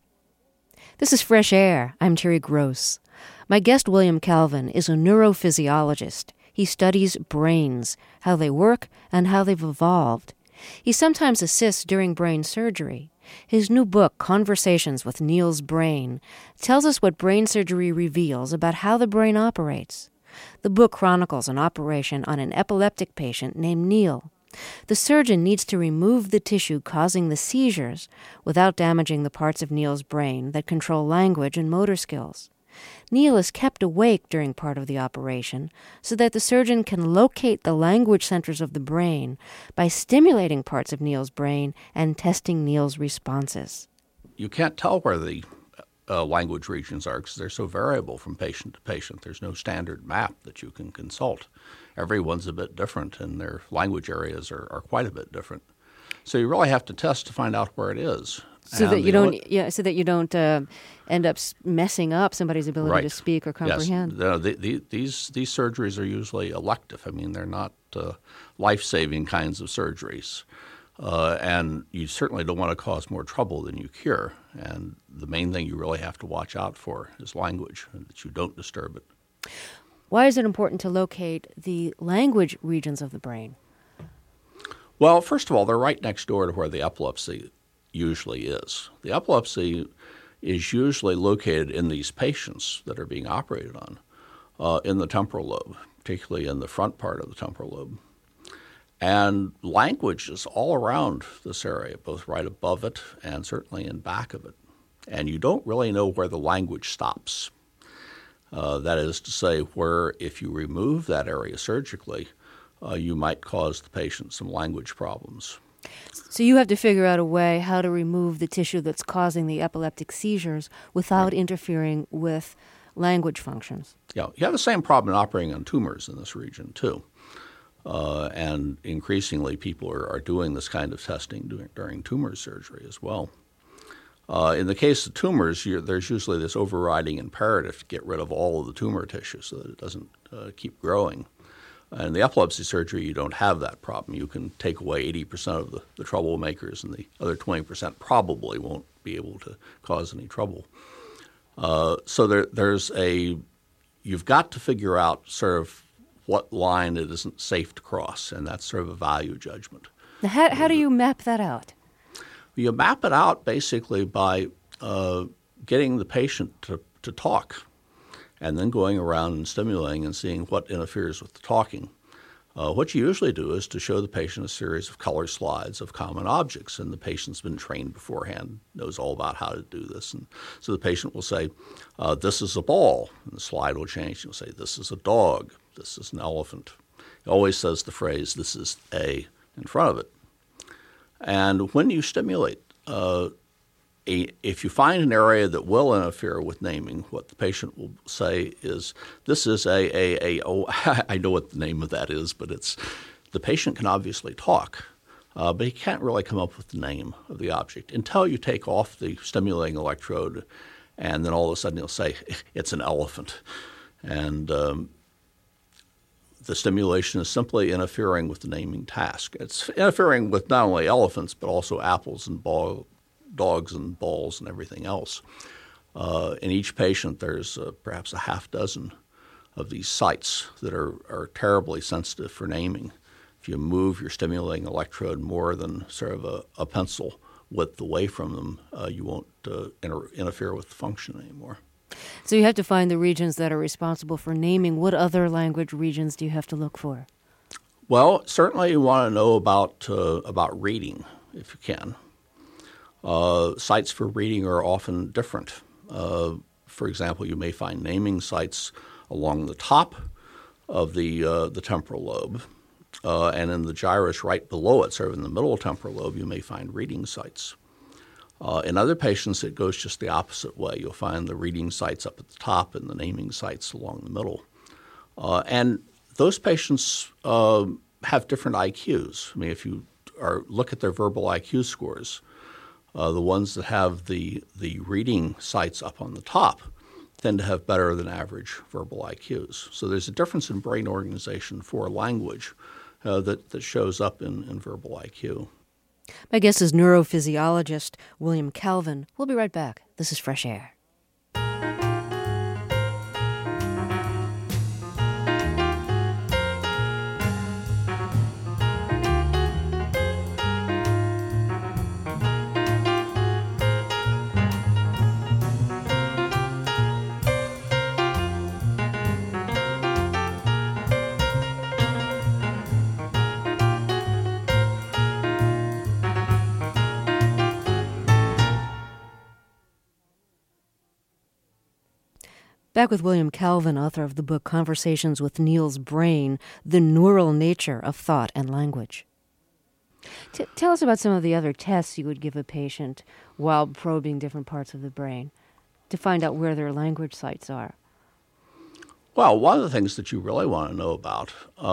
This is Fresh Air. I'm Terry Gross. My guest, William Calvin, is a neurophysiologist. He studies brains, how they work, and how they've evolved. He sometimes assists during brain surgery. His new book, Conversations with Neil's Brain, tells us what brain surgery reveals about how the brain operates. The book chronicles an operation on an epileptic patient named Neil. The surgeon needs to remove the tissue causing the seizures without damaging the parts of Neil's brain that control language and motor skills. Neil is kept awake during part of the operation so that the surgeon can locate the language centers of the brain by stimulating parts of Neil's brain and testing Neil's responses. You can't tell where the language regions are because they're so variable from patient to patient. There's no standard map that you can consult. Everyone's a bit different, and their language areas are quite a bit different. So you really have to test to find out where it is. So that you don't end up messing up somebody's ability to speak or comprehend. Yes. These surgeries are usually elective. I mean, they're not life-saving kinds of surgeries. And you certainly don't want to cause more trouble than you cure. And the main thing you really have to watch out for is language, and that you don't disturb it. Why is it important to locate the language regions of the brain? Well, first of all, they're right next door to where the epilepsy usually is. The epilepsy is usually located in these patients that are being operated on in the temporal lobe, particularly in the front part of the temporal lobe. And language is all around this area, both right above it and certainly in back of it. And you don't really know where the language stops. That is to say, where if you remove that area surgically, you might cause the patient some language problems. So you have to figure out a way how to remove the tissue that's causing the epileptic seizures without interfering with language functions. Yeah, you have the same problem in operating on tumors in this region, too. And increasingly, people are doing this kind of testing during tumor surgery as well. In the case of tumors, there's usually this overriding imperative to get rid of all of the tumor tissue so that it doesn't keep growing. In the epilepsy surgery, you don't have that problem. You can take away 80% of the troublemakers, and the other 20% probably won't be able to cause any trouble. So you've got to figure out sort of what line it isn't safe to cross, and that's sort of a value judgment. Now, how do you map that out? You map it out basically by getting the patient to talk and then going around and stimulating and seeing what interferes with the talking. What you usually do is to show the patient a series of color slides of common objects, and the patient's been trained beforehand, knows all about how to do this. And so the patient will say, this is a ball, and the slide will change. He'll say, this is a dog, this is an elephant. He always says the phrase, this is a, in front of it. And when you stimulate, if you find an area that will interfere with naming, what the patient will say is, this is I know what the name of that is, but the patient can obviously talk, but he can't really come up with the name of the object until you take off the stimulating electrode, and then all of a sudden he'll say, it's an elephant. And the stimulation is simply interfering with the naming task. It's interfering with not only elephants, but also apples and dogs and balls and everything else. In each patient, there's perhaps a half dozen of these sites that are terribly sensitive for naming. If you move your stimulating electrode more than sort of a pencil width away from them, you won't interfere with the function anymore. So you have to find the regions that are responsible for naming. What other language regions do you have to look for? Well, certainly you want to know about reading, if you can. Sites for reading are often different. For example, you may find naming sites along the top of the temporal lobe, and in the gyrus right below it, sort of in the middle temporal lobe, you may find reading sites. In other patients, it goes just the opposite way. You'll find the reading sites up at the top and the naming sites along the middle. And those patients have different IQs. I mean, if you look at their verbal IQ scores, the ones that have the reading sites up on the top tend to have better than average verbal IQs. So there's a difference in brain organization for language that shows up in verbal IQ. My guest is neurophysiologist William Calvin. We'll be right back. This is Fresh Air. Back with William Calvin, author of the book Conversations with Niels Brain, The Neural Nature of Thought and Language. Tell us about some of the other tests you would give a patient while probing different parts of the brain to find out where their language sites are. Well, one of the things that you really want to know about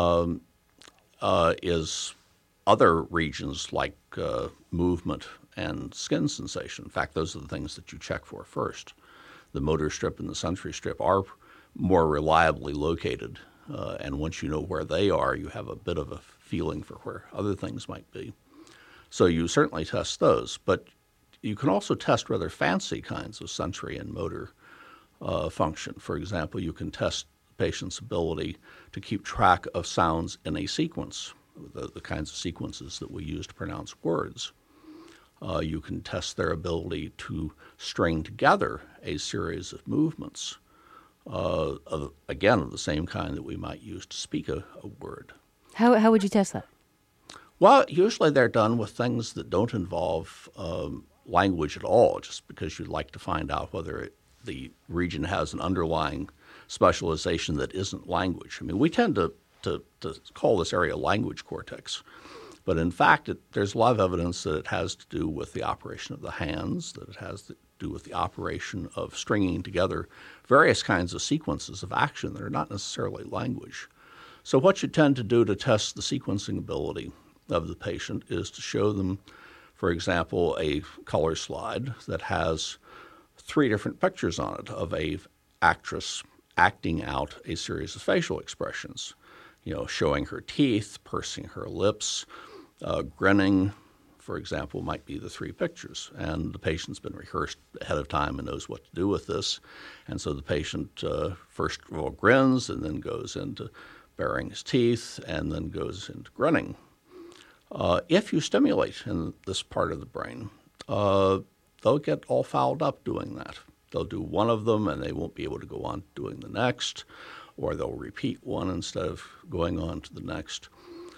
is other regions like movement and skin sensation. In fact, those are the things that you check for first. The motor strip and the sensory strip are more reliably located, and once you know where they are, you have a bit of a feeling for where other things might be. So you certainly test those, but you can also test rather fancy kinds of sensory and motor function. For example, you can test the patient's ability to keep track of sounds in a sequence, the kinds of sequences that we use to pronounce words. You can test their ability to string together a series of movements, of the same kind that we might use to speak a word. How would you test that? Well, usually they're done with things that don't involve language at all, just because you'd like to find out whether the region has an underlying specialization that isn't language. I mean, we tend to call this area language cortex. But in fact, there's a lot of evidence that it has to do with the operation of the hands, that it has to do with the operation of stringing together various kinds of sequences of action that are not necessarily language. So what you tend to do to test the sequencing ability of the patient is to show them, for example, a color slide that has 3 different pictures on it of a actress acting out a series of facial expressions, showing her teeth, pursing her lips, grinning, for example, might be the 3 pictures. And the patient's been rehearsed ahead of time and knows what to do with this. And so the patient first of all grins and then goes into baring his teeth and then goes into grinning. If you stimulate in this part of the brain, they'll get all fouled up doing that. They'll do one of them and they won't be able to go on doing the next, or they'll repeat one instead of going on to the next.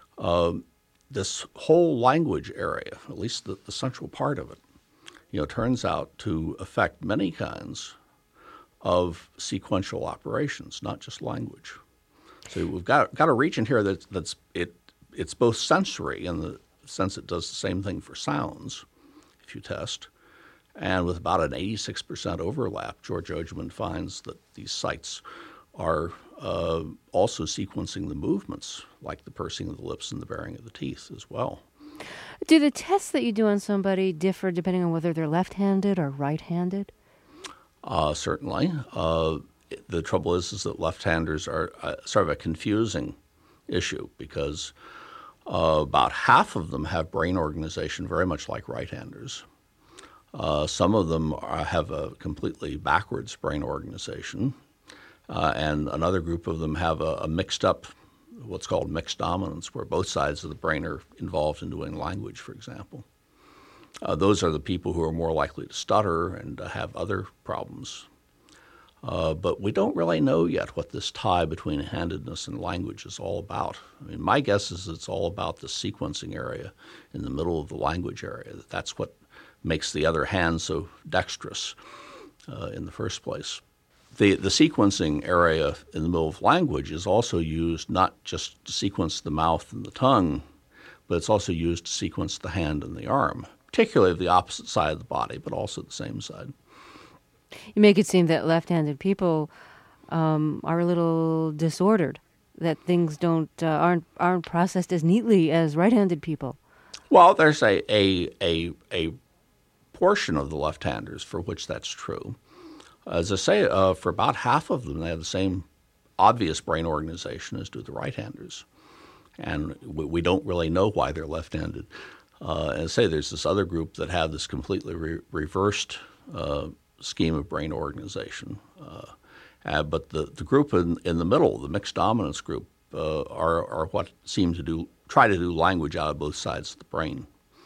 This whole language area, at least the central part of it, turns out to affect many kinds of sequential operations, not just language. So we've got a region here it's both sensory in the sense it does the same thing for sounds, if you test, and with about an 86% overlap, George Ogeman finds that these sites are also sequencing the movements, like the pursing of the lips and the baring of the teeth as well. Do the tests that you do on somebody differ depending on whether they're left-handed or right-handed? Certainly. The trouble is that left-handers are sort of a confusing issue because about half of them have brain organization very much like right-handers. Some of them have a completely backwards brain organization, and another group of them have a mixed up, what's called mixed dominance, where both sides of the brain are involved in doing language, for example. Those are the people who are more likely to stutter and have other problems. But we don't really know yet what this tie between handedness and language is all about. I mean, my guess is it's all about the sequencing area in the middle of the language area. That's what makes the other hand so dexterous in the first place. The sequencing area in the middle of language is also used not just to sequence the mouth and the tongue, but it's also used to sequence the hand and the arm, particularly the opposite side of the body, but also the same side. You make it seem that left-handed people are a little disordered, that things aren't processed as neatly as right-handed people. Well, there's a portion of the left-handers for which that's true. As I say, for about half of them, they have the same obvious brain organization as do the right-handers. And we don't really know why they're left-handed. As I say, there's this other group that have this completely reversed scheme of brain organization. But the group in the middle, the mixed dominance group, are what seem to try to do language out of both sides of the brain.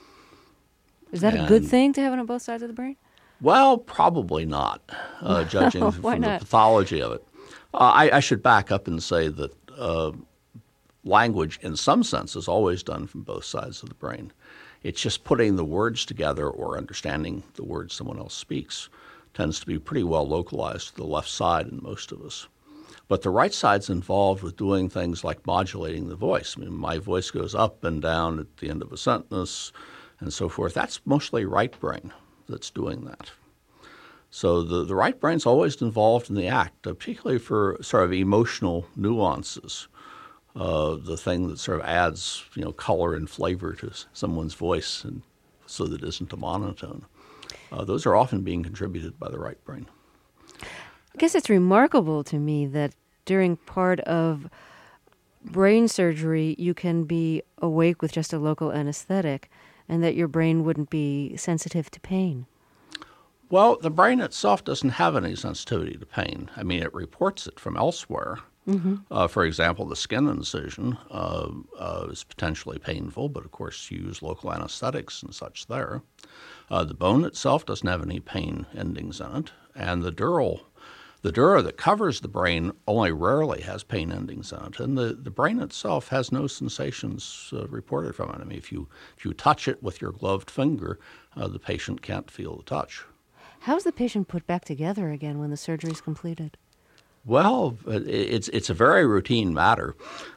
Is that a good thing to have it on both sides of the brain? Well, probably not, judging from the pathology of it. I should back up and say that language, in some sense, is always done from both sides of the brain. It's just putting the words together or understanding the words someone else speaks tends to be pretty well localized to the left side in most of us. But the right side's involved with doing things like modulating the voice. I mean, my voice goes up and down at the end of a sentence and so forth. That's mostly right brain that's doing that. So the right brain's always involved in the act, particularly for sort of emotional nuances, the thing that sort of adds, color and flavor to someone's voice, and so that it isn't a monotone. Those are often being contributed by the right brain. I guess it's remarkable to me that during part of brain surgery, you can be awake with just a local anesthetic, and that your brain wouldn't be sensitive to pain. Well, the brain itself doesn't have any sensitivity to pain. I mean, it reports it from elsewhere. Mm-hmm. For example, the skin incision is potentially painful, but of course you use local anesthetics and such there. The bone itself doesn't have any pain endings in it, and the dura that covers the brain only rarely has pain endings in it, and the brain itself has no sensations reported from it. I mean, if you touch it with your gloved finger, the patient can't feel the touch. How's the patient put back together again when the surgery is completed? Well, it's a very routine matter.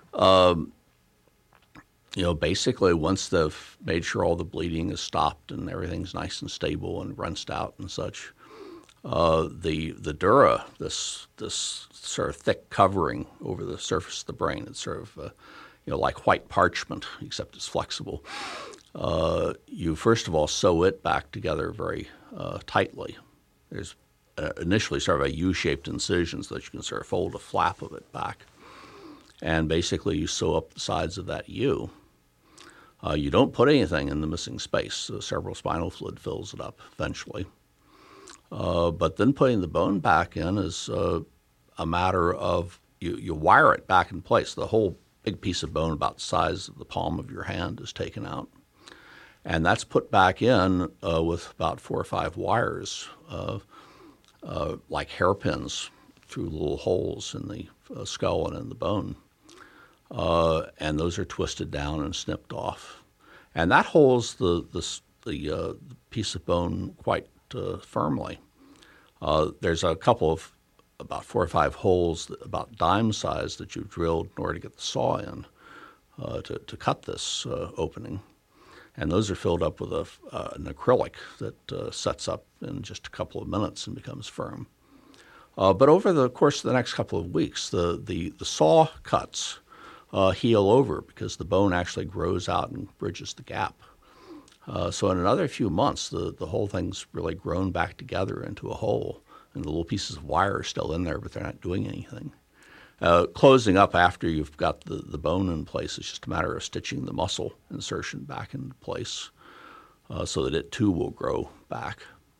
Basically, once they've made sure all the bleeding is stopped and everything's nice and stable and rinsed out and such, the dura, this sort of thick covering over the surface of the brain, it's sort of like white parchment, except it's flexible. You first of all sew it back together very tightly. There's initially sort of a U-shaped incision so that you can sort of fold a flap of it back. And basically you sew up the sides of that U. You don't put anything in the missing space. Cerebral spinal fluid fills it up eventually. But then putting the bone back in is a matter of you wire it back in place. The whole big piece of bone about the size of the palm of your hand is taken out. And that's put back in with about 4 or 5 wires, like hairpins through little holes in the skull and in the bone. And those are twisted down and snipped off. And that holds the piece of bone quite firmly. There's a couple of about 4 or 5 holes about dime size that you've drilled in order to get the saw in to cut this opening. And those are filled up with an acrylic that sets up in just a couple of minutes and becomes firm. But over the course of the next couple of weeks, the saw cuts heal over because the bone actually grows out and bridges the gap. So in another few months, the whole thing's really grown back together into a whole, and the little pieces of wire are still in there, but they're not doing anything. Closing up after you've got the bone in place is just a matter of stitching the muscle insertion back into place so that it too will grow back.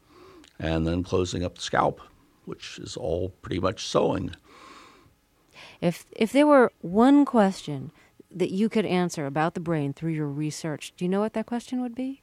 and then closing up the scalp, which is all pretty much sewing. If there were one question that you could answer about the brain through your research, do you know what that question would be?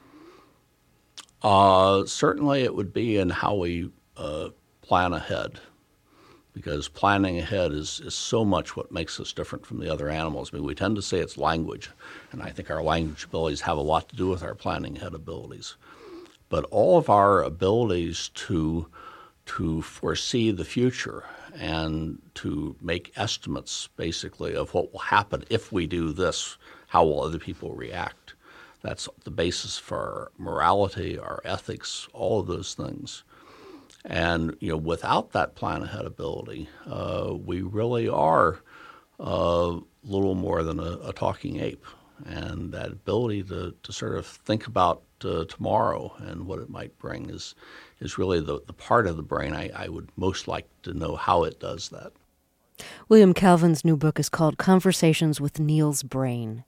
Certainly it would be in how we plan ahead, because planning ahead is so much what makes us different from the other animals. I mean, we tend to say it's language, and I think our language abilities have a lot to do with our planning ahead abilities. But all of our abilities to foresee the future and to make estimates, basically, of what will happen if we do this, how will other people react. That's the basis for our morality, our ethics, all of those things. And without that plan ahead ability, we really are little more than a talking ape. And that ability to sort of think about tomorrow and what it might bring is really the part of the brain I would most like to know how it does that. William Calvin's new book is called Conversations with Neil's Brain.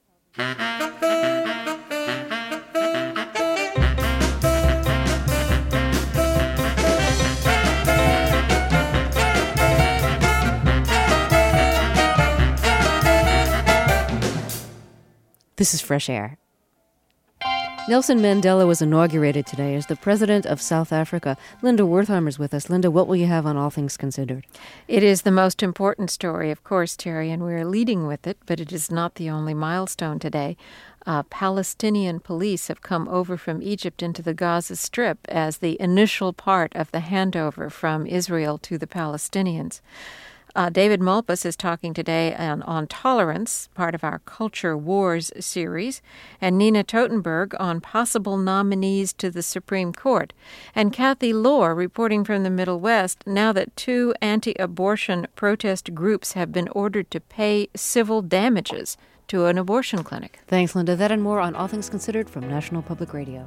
This is Fresh Air. Nelson Mandela was inaugurated today as the president of South Africa. Linda Wertheimer's with us. Linda, what will you have on All Things Considered? It is the most important story, of course, Terry, and we're leading with it, but it is not the only milestone today. Palestinian police have come over from Egypt into the Gaza Strip as the initial part of the handover from Israel to the Palestinians. David Malpass is talking today on tolerance, part of our Culture Wars series, and Nina Totenberg on possible nominees to the Supreme Court. And Kathy Lohr reporting from the Middle West now that 2 anti-abortion protest groups have been ordered to pay civil damages to an abortion clinic. Thanks, Linda. That and more on All Things Considered from National Public Radio.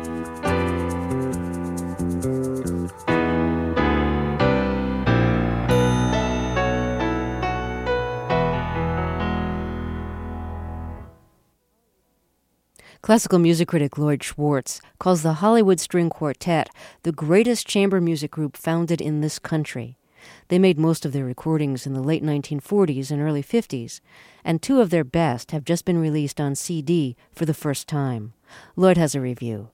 Classical music critic Lloyd Schwartz calls the Hollywood String Quartet the greatest chamber music group founded in this country. They made most of their recordings in the late 1940s and early 50s, and 2 of their best have just been released on CD for the first time. Lloyd has a review.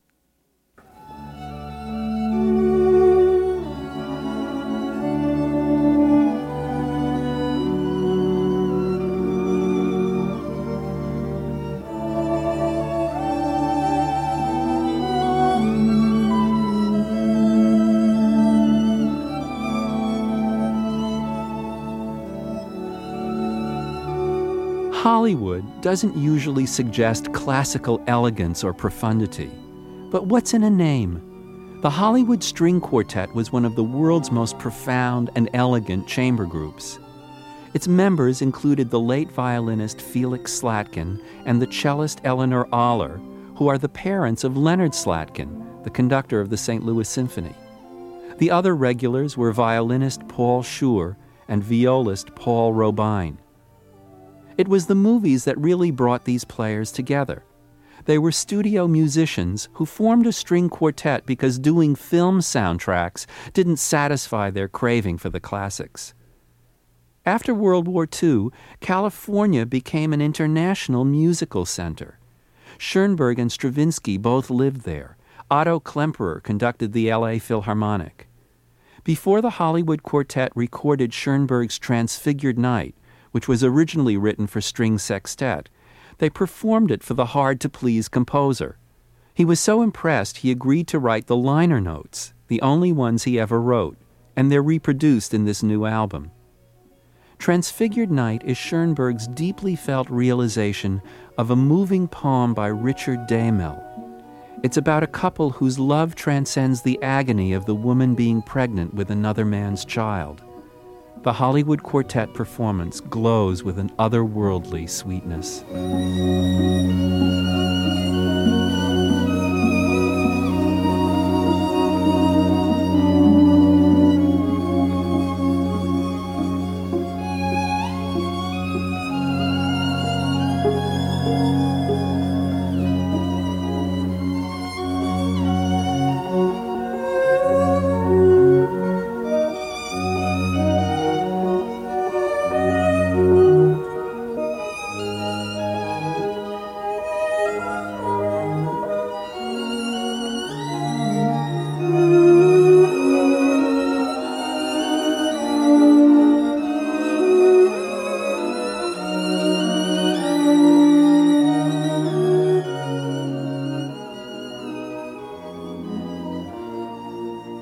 Hollywood doesn't usually suggest classical elegance or profundity. But what's in a name? The Hollywood String Quartet was one of the world's most profound and elegant chamber groups. Its members included the late violinist Felix Slatkin and the cellist Eleanor Aller, who are the parents of Leonard Slatkin, the conductor of the St. Louis Symphony. The other regulars were violinist Paul Schur and violist Paul Robine. It was the movies that really brought these players together. They were studio musicians who formed a string quartet because doing film soundtracks didn't satisfy their craving for the classics. After World War II, California became an international musical center. Schoenberg and Stravinsky both lived there. Otto Klemperer conducted the L.A. Philharmonic. Before the Hollywood Quartet recorded Schoenberg's Transfigured Night, which was originally written for string sextet, they performed it for the hard-to-please composer. He was so impressed he agreed to write the liner notes, the only ones he ever wrote, and they're reproduced in this new album. Transfigured Night is Schoenberg's deeply felt realization of a moving poem by Richard Damel. It's about a couple whose love transcends the agony of the woman being pregnant with another man's child. The Hollywood Quartet performance glows with an otherworldly sweetness.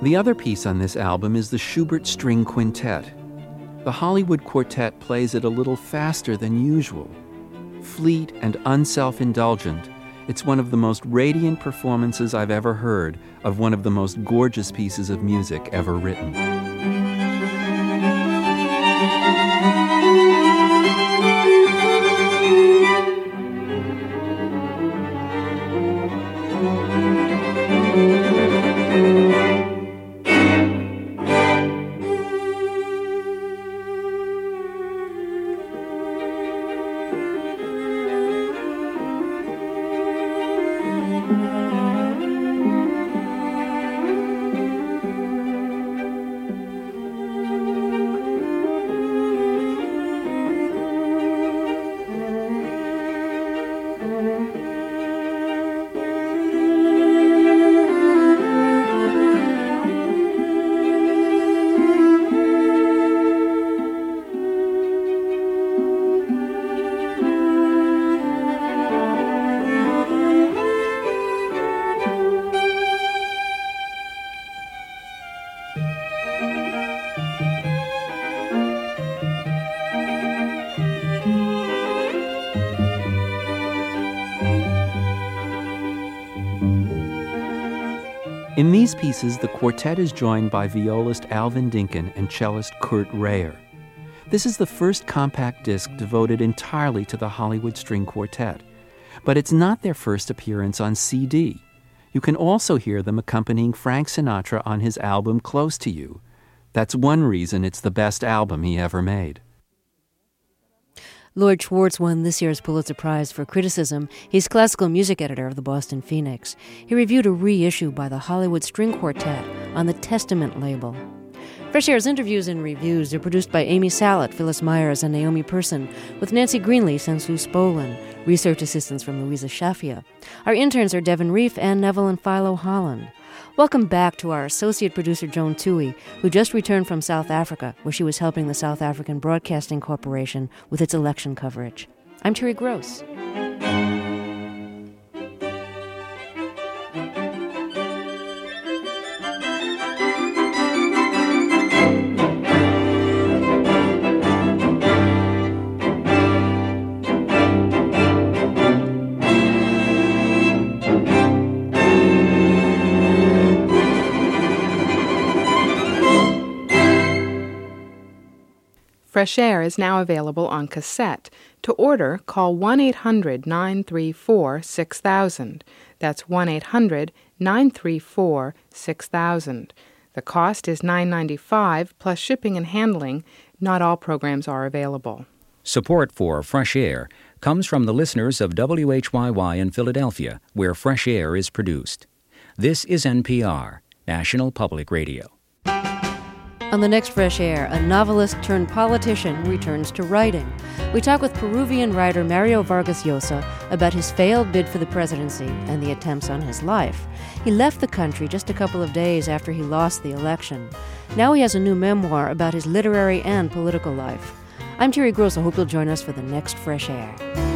The other piece on this album is the Schubert String Quintet. The Hollywood Quartet plays it a little faster than usual. Fleet and unself-indulgent, it's one of the most radiant performances I've ever heard of one of the most gorgeous pieces of music ever written. In these pieces, the quartet is joined by violist Alvin Dinkin and cellist Kurt Rayer. This is the first compact disc devoted entirely to the Hollywood String Quartet, but it's not their first appearance on CD. You can also hear them accompanying Frank Sinatra on his album Close to You. That's one reason it's the best album he ever made. Lloyd Schwartz won this year's Pulitzer Prize for criticism. He's classical music editor of the Boston Phoenix. He reviewed a reissue by the Hollywood String Quartet on the Testament label. Fresh Air's interviews and reviews are produced by Amy Salit, Phyllis Myers, and Naomi Person, with Nancy Greenlease and Sue Spolin, research assistance from Louisa Shafia. Our interns are Devin Reef, Ann Neville, and Philo Holland. Welcome back to our associate producer, Joan Toohey, who just returned from South Africa, where she was helping the South African Broadcasting Corporation with its election coverage. I'm Terry Gross. Fresh Air is now available on cassette. To order, call 1-800-934-6000. That's 1-800-934-6000. The cost is $9.95 plus shipping and handling. Not all programs are available. Support for Fresh Air comes from the listeners of WHYY in Philadelphia, where Fresh Air is produced. This is NPR, National Public Radio. On the next Fresh Air, a novelist turned politician returns to writing. We talk with Peruvian writer Mario Vargas Llosa about his failed bid for the presidency and the attempts on his life. He left the country just a couple of days after he lost the election. Now he has a new memoir about his literary and political life. I'm Terry Gross. I hope you'll join us for the next Fresh Air.